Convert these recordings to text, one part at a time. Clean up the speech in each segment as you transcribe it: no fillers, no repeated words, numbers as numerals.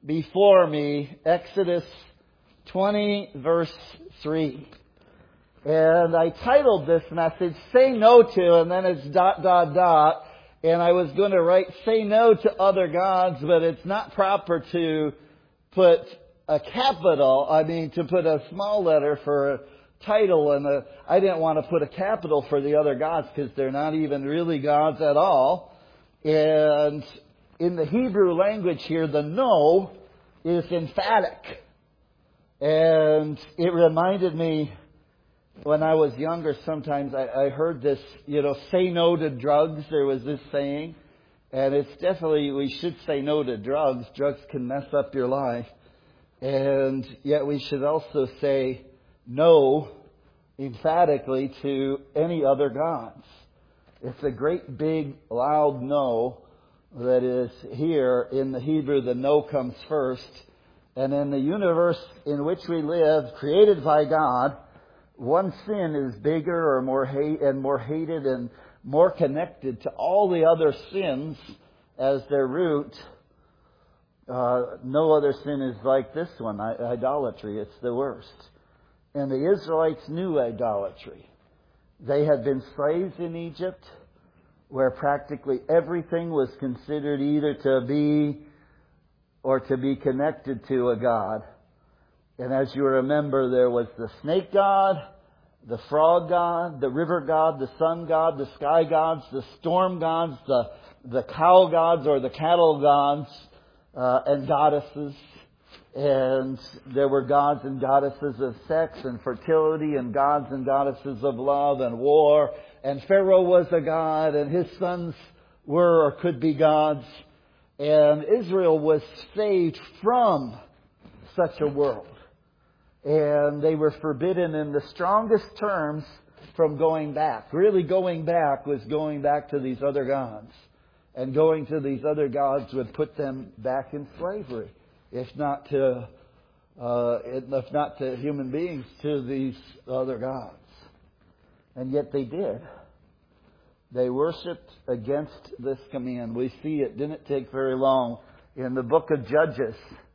before me Exodus 20, verse 3. And I titled this message, Say No To, and then it's ... And I was going to write, Say No to Other Gods, but it's not proper to put a capital, to put a small letter for a title, and I didn't want to put a capital for the other gods because they're not even really gods at all. And in the Hebrew language here, the no is emphatic. And it reminded me, when I was younger, sometimes I heard this, say no to drugs. There was this saying. And it's definitely, we should say no to drugs. Drugs can mess up your life. And yet we should also say no emphatically to any other gods. It's a great big loud no that is here. In the Hebrew, the no comes first. And in the universe in which we live, created by God, one sin is bigger or more hated and more connected to all the other sins as their root. No other sin is like this one, idolatry. It's the worst. And the Israelites knew idolatry. They had been slaves in Egypt, where practically everything was considered either to be or to be connected to a god. And as you remember, there was the snake god, the frog god, the river god, the sun god, the sky gods, the storm gods, the cow gods or the cattle gods, and goddesses. And there were gods and goddesses of sex and fertility, and gods and goddesses of love and war. And Pharaoh was a god, and his sons were or could be gods. And Israel was saved from such a world. And they were forbidden in the strongest terms from going back. Really going back was going back to these other gods. And going to these other gods would put them back in slavery. If not to human beings, to these other gods. And yet they did. They worshipped against this command. We see it didn't take very long. In the book of Judges,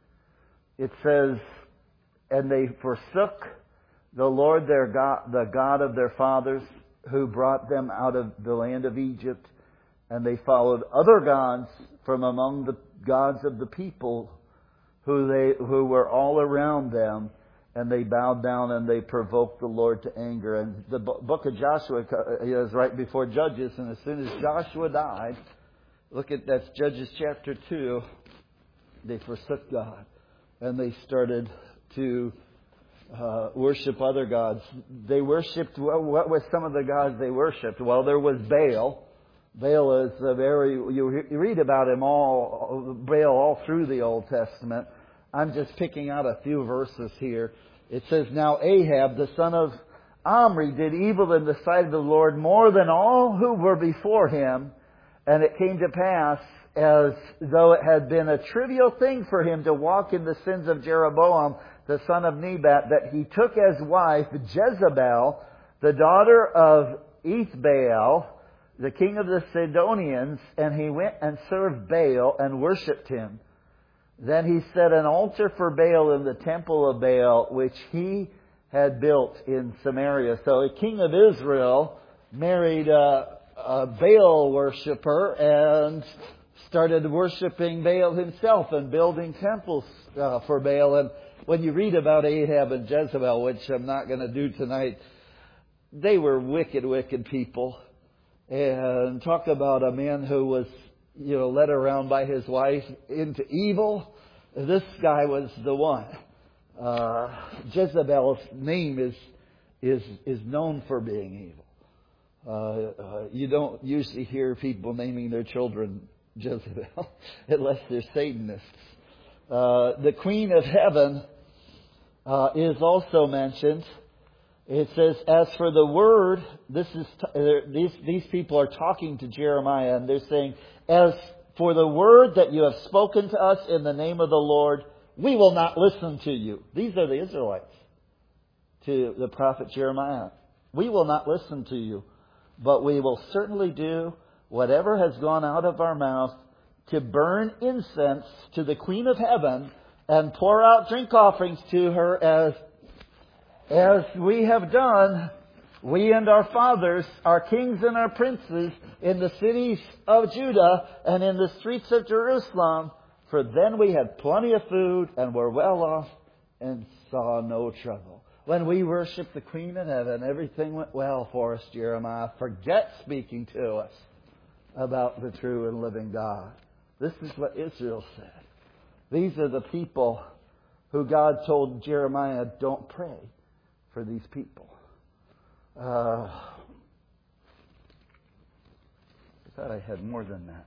it says, and they forsook the Lord their God, the God of their fathers, who brought them out of the land of Egypt. And they followed other gods from among the gods of the people who were all around them. And they bowed down and they provoked the Lord to anger. And the book of Joshua is right before Judges. And as soon as Joshua died, that's Judges chapter 2, they forsook God. And they started to worship other gods. They worshipped, what was some of the gods they worshipped? Well, there was Baal. Baal is you read about him Baal all through the Old Testament. I'm just picking out a few verses here. It says, Now Ahab, the son of Omri, did evil in the sight of the Lord more than all who were before him. And it came to pass, as though it had been a trivial thing for him to walk in the sins of Jeroboam, the son of Nebat, that he took as wife Jezebel, the daughter of Ethbaal, the king of the Sidonians, and he went and served Baal and worshipped him. Then he set an altar for Baal in the temple of Baal, which he had built in Samaria. So a king of Israel married a Baal worshiper and started worshipping Baal himself and building temples for Baal. And when you read about Ahab and Jezebel, which I'm not going to do tonight, they were wicked, wicked people. And talk about a man who was, led around by his wife into evil. This guy was the one. Jezebel's name is known for being evil. You don't usually hear people naming their children Jezebel unless they're Satanists. The Queen of Heaven is also mentioned. It says, as for the word, these people are talking to Jeremiah, and they're saying, as for the word that you have spoken to us in the name of the Lord, we will not listen to you. These are the Israelites to the prophet Jeremiah. We will not listen to you, but we will certainly do whatever has gone out of our mouth to burn incense to the Queen of Heaven, and pour out drink offerings to her as we have done, we and our fathers, our kings and our princes, in the cities of Judah and in the streets of Jerusalem. For then we had plenty of food and were well off and saw no trouble. When we worshiped the Queen of Heaven, everything went well for us, Jeremiah. Forget speaking to us about the true and living God. This is what Israel said. These are the people who God told Jeremiah, don't pray for these people. I thought I had more than that.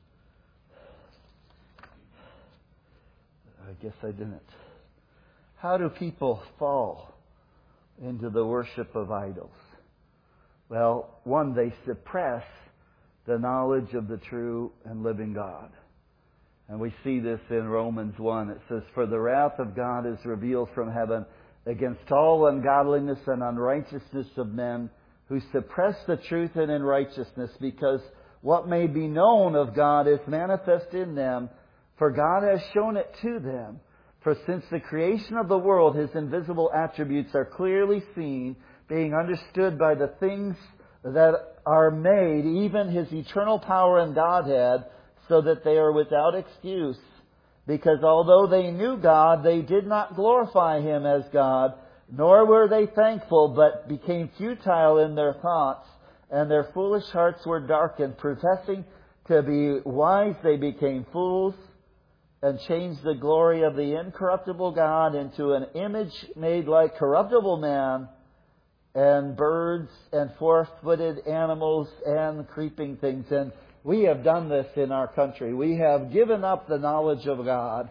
I guess I didn't. How do people fall into the worship of idols? Well, one, they suppress the knowledge of the true and living God. And we see this in Romans 1. It says, for the wrath of God is revealed from heaven against all ungodliness and unrighteousness of men who suppress the truth and unrighteousness, because what may be known of God is manifest in them, for God has shown it to them. For since the creation of the world, His invisible attributes are clearly seen, being understood by the things that are made, even His eternal power and Godhead, so that they are without excuse. Because although they knew God, they did not glorify Him as God, nor were they thankful, but became futile in their thoughts, and their foolish hearts were darkened. Professing to be wise, they became fools, and changed the glory of the incorruptible God into an image made like corruptible man, and birds, and four-footed animals, and creeping things. And we have done this in our country. We have given up the knowledge of God.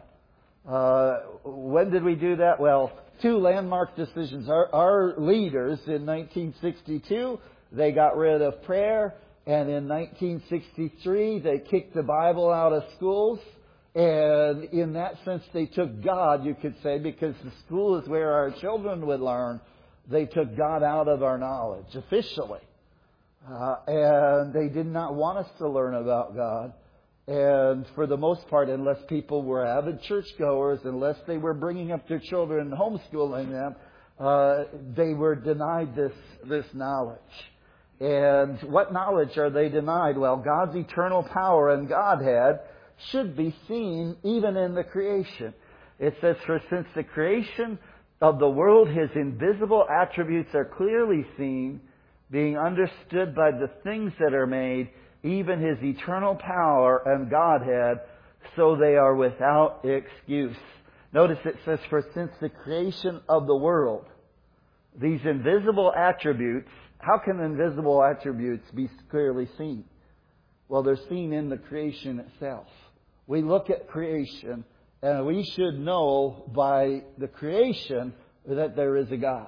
When did we do that? Well, two landmark decisions. Our leaders in 1962, they got rid of prayer. And in 1963, they kicked the Bible out of schools. And in that sense, they took God, you could say, because the school is where our children would learn. They took God out of our knowledge, officially. And they did not want us to learn about God. And for the most part, unless people were avid churchgoers, unless they were bringing up their children and homeschooling them, they were denied this knowledge. And what knowledge are they denied? Well, God's eternal power and Godhead should be seen even in the creation. It says, for since the creation of the world, His invisible attributes are clearly seen, being understood by the things that are made, even His eternal power and Godhead, so they are without excuse. Notice it says, for since the creation of the world, these invisible attributes, how can invisible attributes be clearly seen? Well, they're seen in the creation itself. We look at creation, and we should know by the creation that there is a God.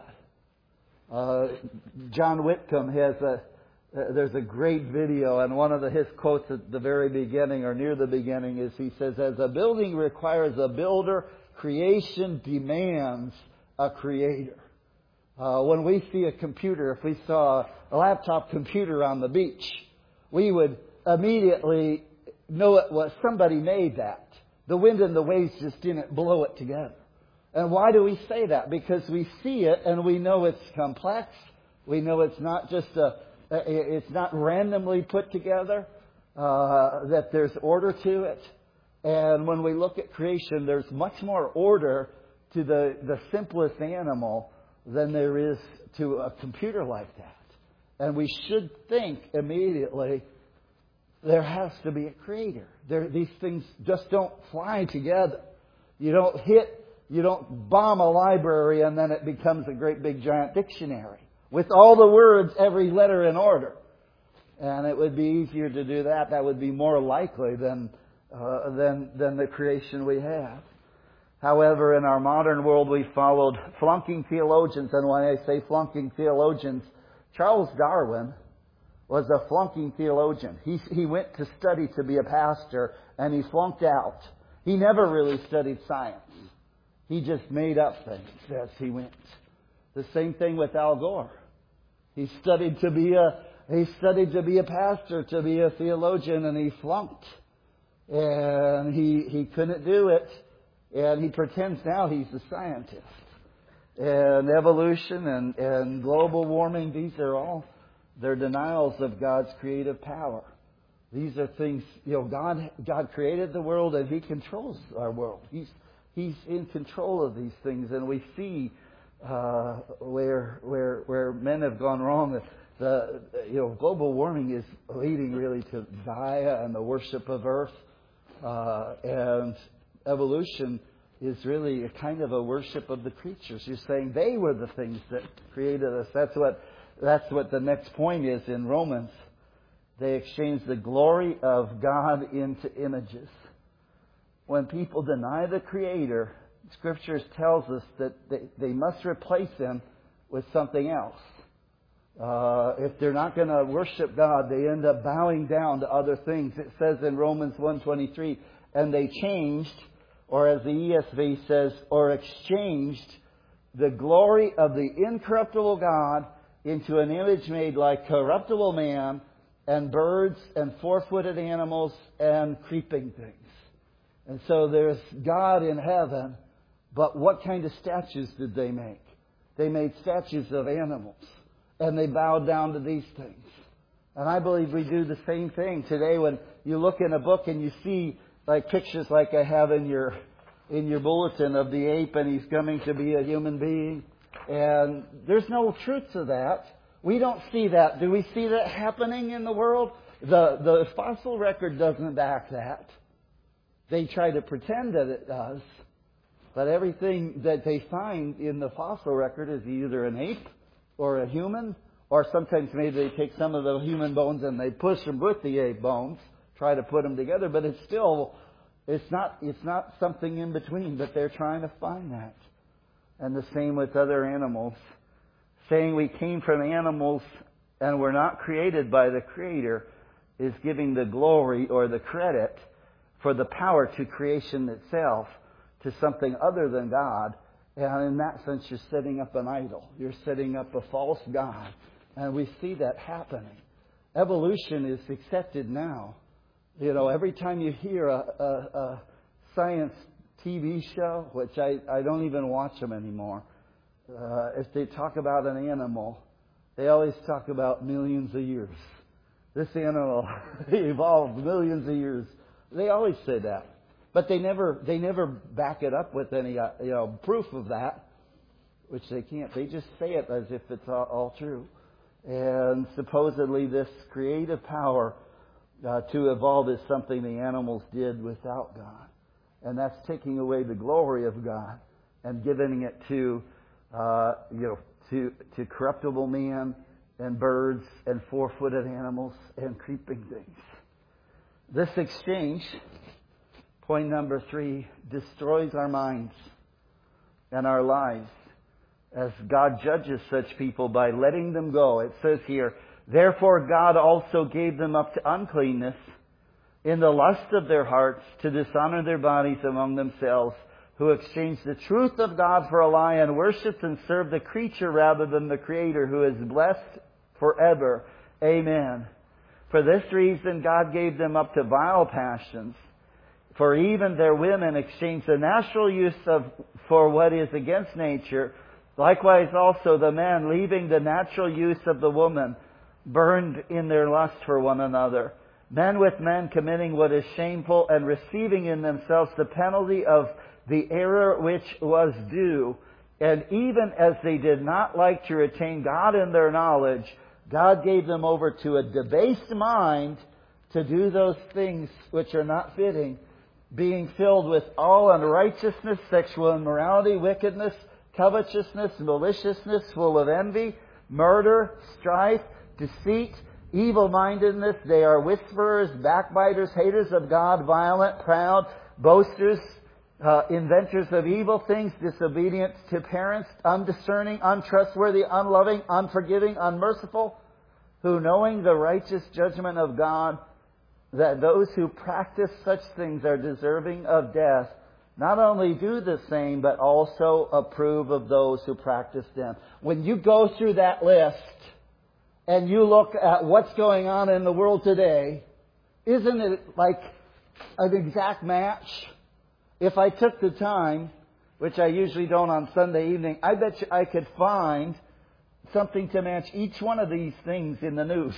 John Whitcomb there's a great video, and one of his quotes at the very beginning or near the beginning is, he says, as a building requires a builder, creation demands a creator. When we see a computer, if we saw a laptop computer on the beach, we would immediately know it was somebody made that. The wind and the waves just didn't blow it together. And why do we say that? Because we see it and we know it's complex. We know it's not just it's not randomly put together, that there's order to it. And when we look at creation, there's much more order to the simplest animal than there is to a computer like that. And we should think immediately, there has to be a creator. These things just don't fly together. You don't bomb a library and then it becomes a great big giant dictionary with all the words, every letter in order. And it would be easier to do that. That would be more likely than the creation we have. However, in our modern world, we followed flunking theologians. And when I say flunking theologians, Charles Darwin was a flunking theologian. He went to study to be a pastor, and he flunked out. He never really studied science. He just made up things as he went. The same thing with Al Gore. He studied to be a pastor, to be a theologian, and he flunked. And he couldn't do it. And he pretends now he's a scientist. And evolution and global warming, these are all, they're denials of God's creative power. These are things, God created the world and He controls our world. He's in control of these things, and we see where men have gone wrong. Global warming is leading really to Gaia and the worship of Earth, and evolution is really a kind of a worship of the creatures. You're saying they were the things that created us. That's what the next point is in Romans. They exchange the glory of God into images. When people deny the Creator, Scriptures tells us that they must replace Him with something else. If they're not going to worship God, they end up bowing down to other things. It says in Romans 1:23, and they changed, or as the ESV says, or exchanged the glory of the incorruptible God into an image made like corruptible man and birds and four-footed animals and creeping things. And so there's God in heaven, but what kind of statues did they make? They made statues of animals, and they bowed down to these things. And I believe we do the same thing today when you look in a book and you see like pictures like I have in your bulletin of the ape, and he's coming to be a human being. And there's no truth to that. We don't see that. Do we see that happening in the world? The fossil record doesn't back that. They try to pretend that it does. But everything that they find in the fossil record is either an ape or a human, or sometimes maybe they take some of the human bones and they push them with the ape bones, try to put them together, but it's not something in between, but they're trying to find that. And the same with other animals. Saying we came from animals and were not created by the Creator is giving the glory or the credit for the power to creation itself to something other than God. And in that sense, you're setting up an idol. You're setting up a false God. And we see that happening. Evolution is accepted now. Every time you hear a science TV show, which I don't even watch them anymore, if they talk about an animal, they always talk about millions of years. This animal evolved millions of years. They always say that. But they never back it up with any proof of that, which they can't. They just say it as if it's all true. And supposedly this creative power to evolve is something the animals did without God. And that's taking away the glory of God and giving it to corruptible man and birds and four-footed animals and creeping things. This exchange, point number 3, destroys our minds and our lives as God judges such people by letting them go. It says here, therefore God also gave them up to uncleanness in the lust of their hearts to dishonor their bodies among themselves, who exchanged the truth of God for a lie and worshipped and served the creature rather than the Creator, who is blessed forever. Amen. For this reason God gave them up to vile passions. For even their women exchanged the natural use for what is against nature. Likewise also the men, leaving the natural use of the woman, burned in their lust for one another. Men with men committing what is shameful and receiving in themselves the penalty of the error which was due. And even as they did not like to retain God in their knowledge, God gave them over to a debased mind to do those things which are not fitting, being filled with all unrighteousness, sexual immorality, wickedness, covetousness, maliciousness, full of envy, murder, strife, deceit, evil-mindedness. They are whisperers, backbiters, haters of God, violent, proud, boasters, inventors of evil things, disobedient to parents, undiscerning, untrustworthy, unloving, unforgiving, unmerciful, who, knowing the righteous judgment of God, that those who practice such things are deserving of death, not only do the same, but also approve of those who practice them. When you go through that list and you look at what's going on in the world today, isn't it like an exact match? If I took the time, which I usually don't on Sunday evening, I bet you I could find something to match each one of these things in the news.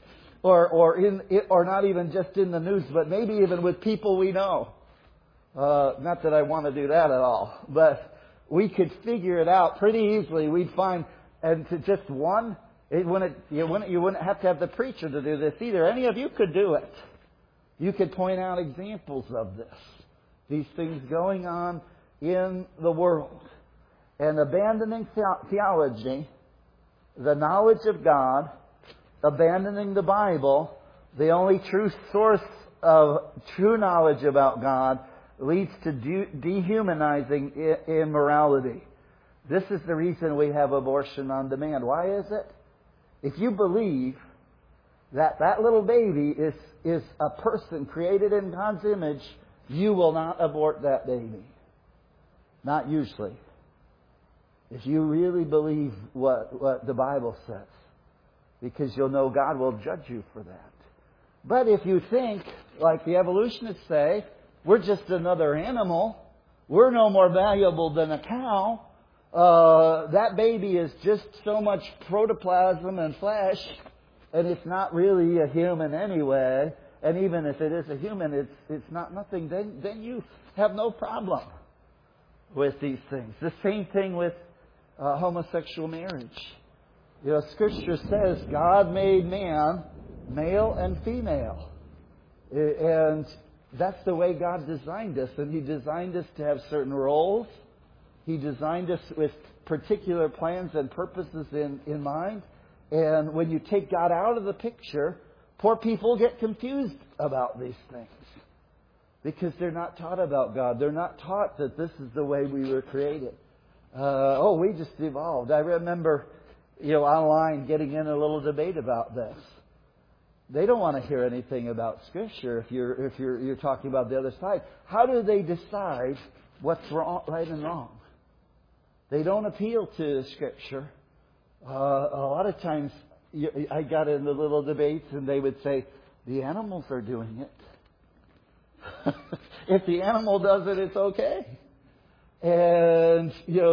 or not even just in the news, but maybe even with people we know. Not that I want to do that at all, but we could figure it out pretty easily. We'd find, and to just one, you wouldn't have to have the preacher to do this either. Any of you could do it. You could point out examples of this. These things going on in the world. And abandoning theology, the knowledge of God, abandoning the Bible, the only true source of true knowledge about God, leads to dehumanizing immorality. This is the reason we have abortion on demand. Why is it? If you believe that that little baby is a person created in God's image, you will not abort that baby. Not usually. If you really believe what the Bible says. Because you'll know God will judge you for that. But if you think, like the evolutionists say, we're just another animal, we're no more valuable than a cow, that baby is just so much protoplasm and flesh, and it's not really a human anyway, and even if it is a human, it's not nothing, then you have no problem with these things. The same thing with homosexual marriage. You know, Scripture says God made man male and female. And that's the way God designed us. And He designed us to have certain roles. He designed us with particular plans and purposes in mind. And when you take God out of the picture, poor people get confused about these things. Because they're not taught about God. They're not taught that this is the way we were created. We just evolved. I remember, online getting in a little debate about this. They don't want to hear anything about Scripture if you're talking about the other side. How do they decide what's wrong, right and wrong? They don't appeal to Scripture. A lot of times, I got into little debates, and they would say, "The animals are doing it." If the animal does it, it's okay. And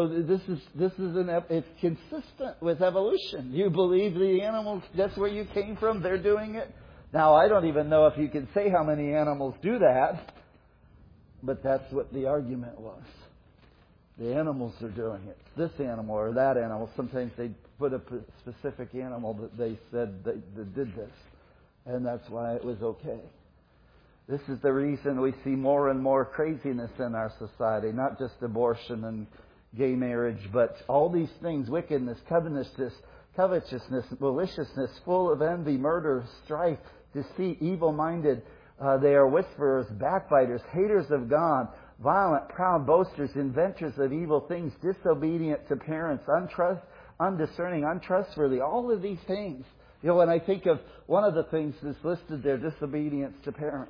it's consistent with evolution. You believe the animals, that's where you came from, they're doing it. Now, I don't even know if you can say how many animals do that, but that's what the argument was. The animals are doing it. This animal or that animal. Sometimes they put a specific animal that they said that did this, and that's why it was okay. This is the reason we see more and more craziness in our society. Not just abortion and gay marriage, but all these things, wickedness, covetousness, maliciousness, full of envy, murder, strife, deceit, evil-minded. They are whisperers, backbiters, haters of God, violent, proud, boasters, inventors of evil things, disobedient to parents, undiscerning, untrustworthy. All of these things. When I think of one of the things that's listed there, disobedience to parents.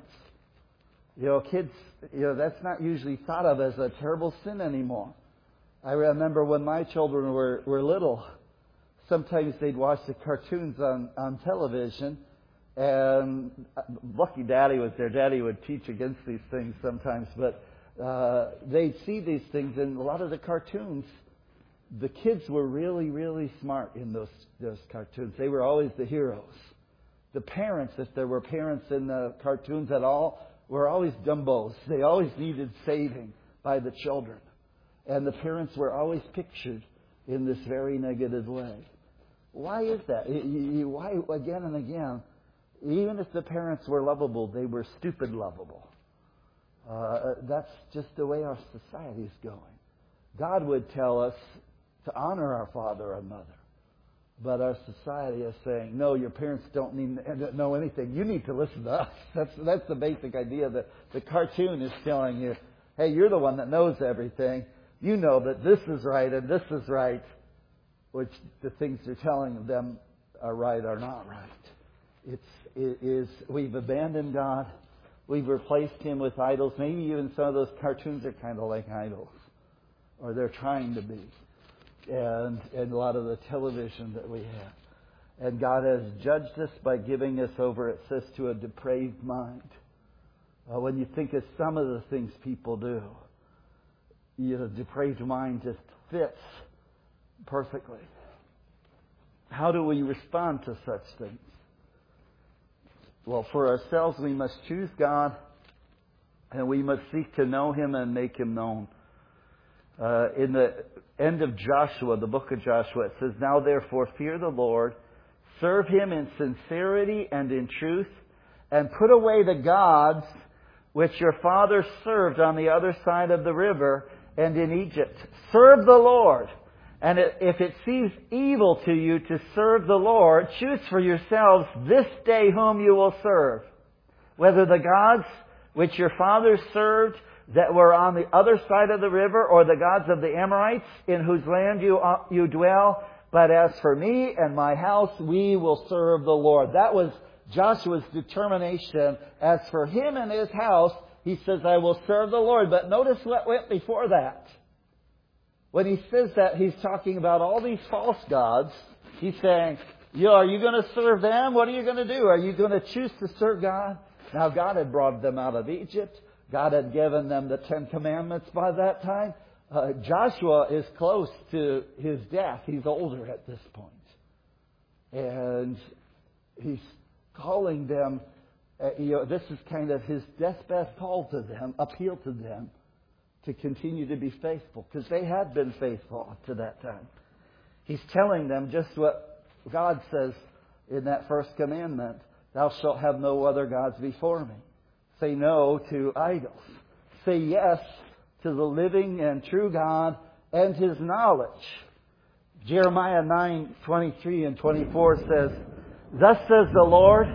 Kids, that's not usually thought of as a terrible sin anymore. I remember when my children were little, sometimes they'd watch the cartoons on television, and lucky Daddy was there. Daddy would teach against these things sometimes, but they'd see these things, and a lot of the cartoons, the kids were really, really smart in those cartoons. They were always the heroes. The parents, if there were parents in the cartoons at all, were always dumbos. They always needed saving by the children. And the parents were always pictured in this very negative way. Why is that? Why, again and again, even if the parents were lovable, they were stupid lovable. That's just the way our society is going. God would tell us to honor our father and mother. But our society is saying, no, your parents don't need to know anything. You need to listen to us. That's the basic idea. That the cartoon is telling you, hey, you're the one that knows everything. You know that this is right and this is right. Which the things they're telling them are right or not right. We've abandoned God. We've replaced Him with idols. Maybe even some of those cartoons are kind of like idols. Or they're trying to be. And a lot of the television that we have. And God has judged us by giving us over, it says, to a depraved mind. When you think of some of the things people do, depraved mind just fits perfectly. How do we respond to such things? Well, for ourselves, we must choose God, and we must seek to know Him and make Him known. In the end of Joshua, the book of Joshua, it says, "Now therefore fear the Lord, serve Him in sincerity and in truth, and put away the gods which your fathers served on the other side of the river and in Egypt. Serve the Lord. And if it seems evil to you to serve the Lord, choose for yourselves this day whom you will serve, whether the gods which your fathers served that were on the other side of the river, or the gods of the Amorites in whose land you dwell. But as for me and my house, we will serve the Lord." That was Joshua's determination. As for him and his house, he says, "I will serve the Lord." But notice what went before that. When he says that, he's talking about all these false gods. He's saying, are you going to serve them? What are you going to do? Are you going to choose to serve God? Now, God had brought them out of Egypt. God had given them the 10 Commandments by that time. Joshua is close to his death. He's older at this point. And he's calling them, this is kind of his deathbed call to them, appeal to them to continue to be faithful, because they had been faithful up to that time. He's telling them just what God says in that first commandment: "Thou shalt have no other gods before me." Say no to idols. Say yes to the living and true God and His knowledge. Jeremiah 9:23 and 24 says, "Thus says the Lord,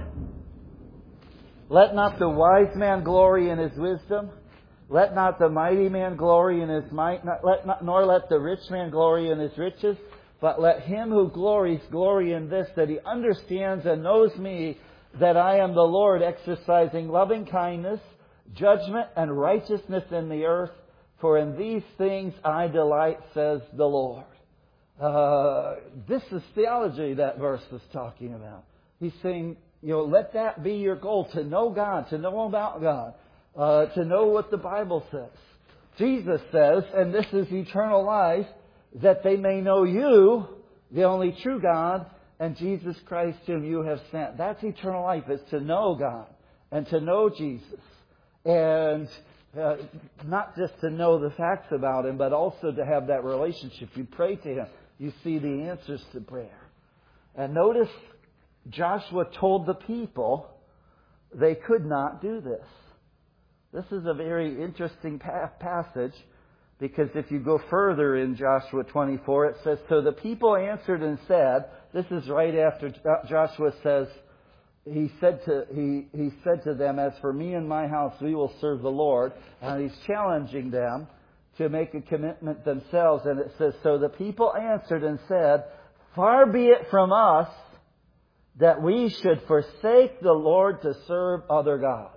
let not the wise man glory in his wisdom, let not the mighty man glory in his might, nor let the rich man glory in his riches, but let him who glories glory in this, that he understands and knows me, that I am the Lord, exercising loving kindness, judgment, and righteousness in the earth. For in these things I delight, says the Lord." This is theology that verse is talking about. He's saying, let that be your goal, to know God, to know about God, to know what the Bible says. Jesus says, and this is eternal life, that they may know you, the only true God, and Jesus Christ whom you have sent. That's eternal life, is to know God and to know Jesus. And not just to know the facts about Him, but also to have that relationship. You pray to Him. You see the answers to prayer. And notice Joshua told the people they could not do this. This is a very interesting passage, because if you go further in Joshua 24, it says, "So the people answered and said," this is right after Joshua says, he said to them, "As for me and my house, we will serve the Lord." And he's challenging them to make a commitment themselves. And it says, "So the people answered and said, Far be it from us that we should forsake the Lord to serve other gods."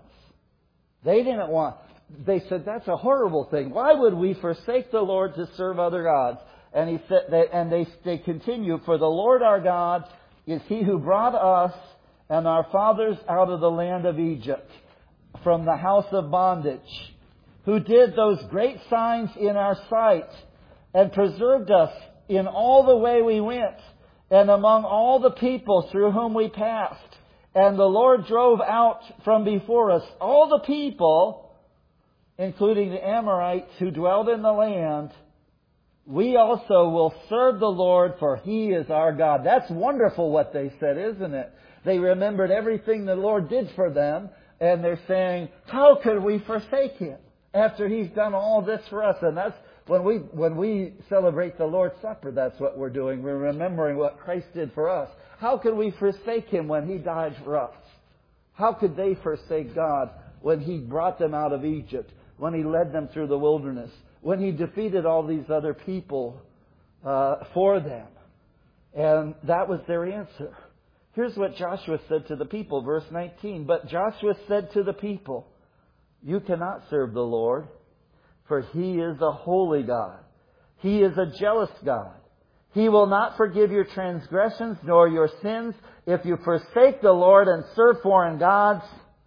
They said, that's a horrible thing. Why would we forsake the Lord to serve other gods? And he said, they continue, "For the Lord our God is He who brought us and our fathers out of the land of Egypt, from the house of bondage, who did those great signs in our sight, and preserved us in all the way we went, and among all the people through whom we passed. And the Lord drove out from before us all the people, including the Amorites who dwelled in the land. We also will serve the Lord, for He is our God." That's wonderful what they said, isn't it? They remembered everything the Lord did for them, and they're saying, how could we forsake Him after He's done all this for us? And that's when we celebrate the Lord's Supper, that's what we're doing. We're remembering what Christ did for us. How could we forsake Him when He died for us? How could they forsake God when He brought them out of Egypt, when He led them through the wilderness, when He defeated all these other people for them? And that was their answer. Here's what Joshua said to the people, verse 19. "But Joshua said to the people, You cannot serve the Lord, for He is a holy God. He is a jealous God. He will not forgive your transgressions nor your sins if you forsake the Lord and serve foreign gods.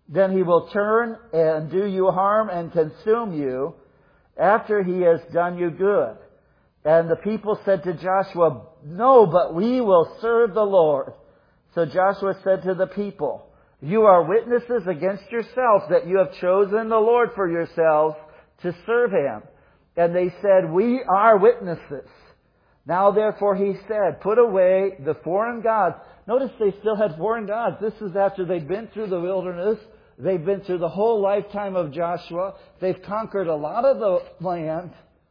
then he will turn and do you harm and consume you after he has done you good. And the people said to Joshua, no, but we will serve the Lord. So Joshua said to the people, you are witnesses against yourselves that you have chosen the Lord for yourselves to serve Him. And they said, we are witnesses. Now therefore he said, put away the foreign gods. Notice they still had foreign gods. This is after they'd been through the wilderness. They've been through the whole lifetime of Joshua. They've conquered a lot of the land.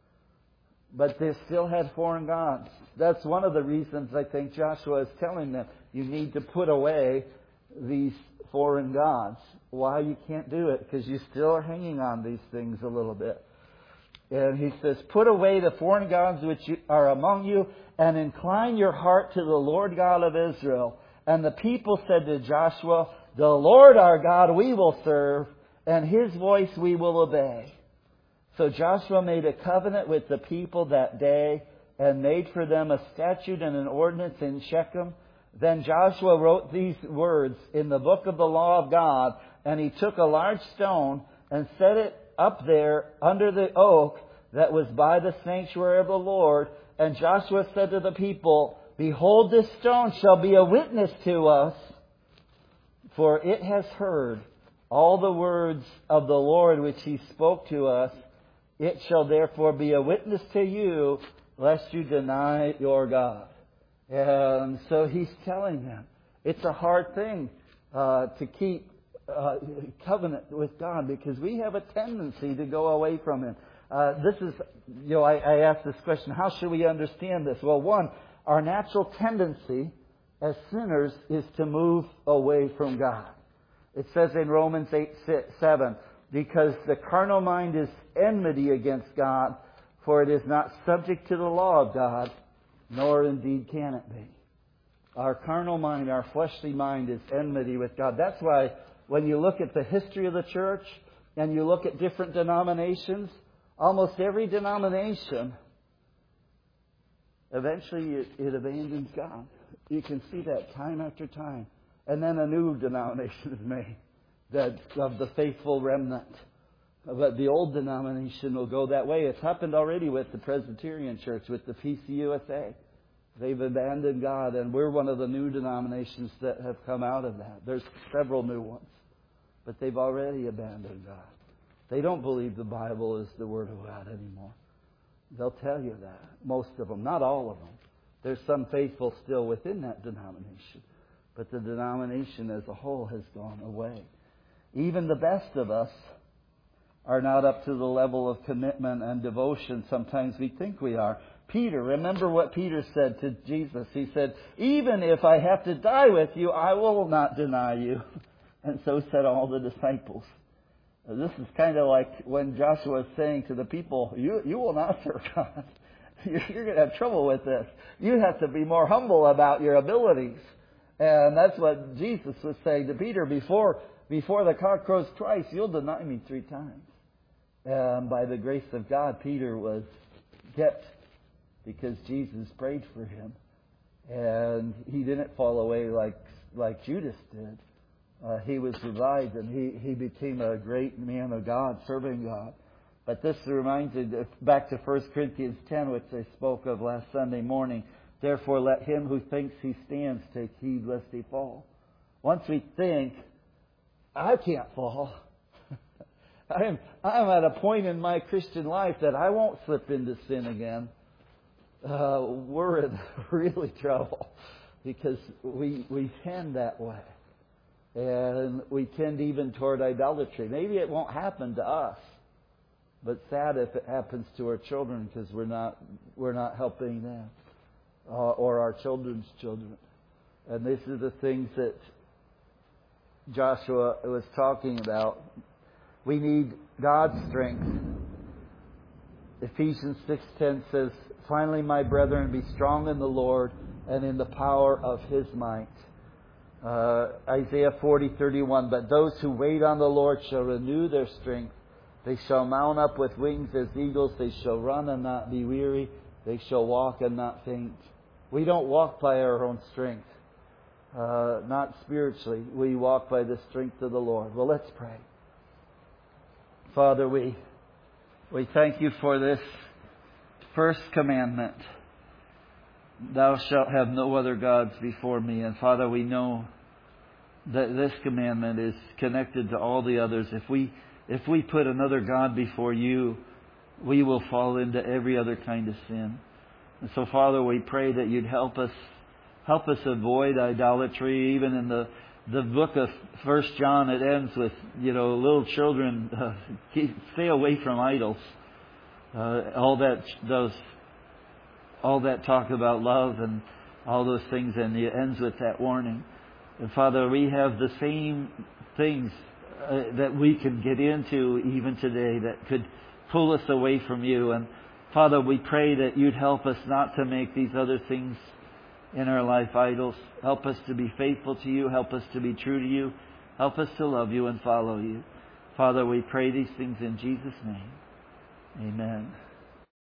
But they still had foreign gods. That's one of the reasons I think Joshua is telling them, you need to put away these foreign gods. Why you can't do it? Because you still are hanging on these things a little bit. And he says, put away the foreign gods which are among you, and incline your heart to the Lord God of Israel. And the people said to Joshua, the Lord our God we will serve, and His voice we will obey. So Joshua made a covenant with the people that day, and made for them a statute and an ordinance in Shechem. Then Joshua wrote these words in the book of the law of God, and he took a large stone and set it up there under the oak that was by the sanctuary of the Lord. And Joshua said to the people, behold, this stone shall be a witness to us, for it has heard all the words of the Lord which He spoke to us. It shall therefore be a witness to you, lest you deny your God. And so he's telling them, it's a hard thing to keep covenant with God, because we have a tendency to go away from Him. This is, I asked this question, how should we understand this? Well, one, our natural tendency as sinners is to move away from God. It says in Romans 8:7, because the carnal mind is enmity against God, for it is not subject to the law of God, nor indeed can it be. Our carnal mind, our fleshly mind is enmity with God. That's why when you look at the history of the church and you look at different denominations, almost every denomination, eventually it abandons God. You can see that time after time. And then a new denomination is made, that of the faithful remnant. But the old denomination will go that way. It's happened already with the Presbyterian Church, with the PCUSA. They've abandoned God, and we're one of the new denominations that have come out of that. There's several new ones, but they've already abandoned God. They don't believe the Bible is the Word of God anymore. They'll tell you that. Most of them, not all of them. There's some faithful still within that denomination, but the denomination as a whole has gone away. Even the best of us are not up to the level of commitment and devotion sometimes we think we are. Peter, remember what Peter said to Jesus. He said, even if I have to die with you, I will not deny you. And so said all the disciples. This is kind of like when Joshua is saying to the people, you will not serve God. You're going to have trouble with this. You have to be more humble about your abilities. And that's what Jesus was saying to Peter. Before the cock crows twice, you'll deny me 3 times. And by the grace of God, Peter was kept because Jesus prayed for him. And he didn't fall away like Judas did. He was revived, and he became a great man of God, serving God. But this reminded, back to 1 Corinthians 10, which I spoke of last Sunday morning. Therefore, let him who thinks he stands take heed lest he fall. Once we think, I can't fall. I'm at a point in my Christian life that I won't slip into sin again. We're in really trouble because we tend that way. And we tend even toward idolatry. Maybe it won't happen to us, but sad if it happens to our children because we're not helping them or our children's children. And these are the things that Joshua was talking about. We need God's strength. Ephesians 6:10 says, finally, my brethren, be strong in the Lord and in the power of His might. Isaiah 40:31, but those who wait on the Lord shall renew their strength. They shall mount up with wings as eagles. They shall run and not be weary. They shall walk and not faint. We don't walk by our own strength. not spiritually. We walk by the strength of the Lord. Well, let's pray. Father, we thank you for this first commandment. Thou shalt have no other gods before me. And Father, we know that this commandment is connected to all the others. If we put another God before you, we will fall into every other kind of sin. And so, Father, we pray that you'd help us avoid idolatry. Even in the book of 1 John, it ends with, little children, stay away from idols. All that talk about love and all those things, and it ends with that warning. And Father, we have the same things that we can get into even today that could pull us away from you. And Father, we pray that you'd help us not to make these other things in our life idols. Help us to be faithful to you. Help us to be true to you. Help us to love you and follow you. Father, we pray these things in Jesus' name. Amen.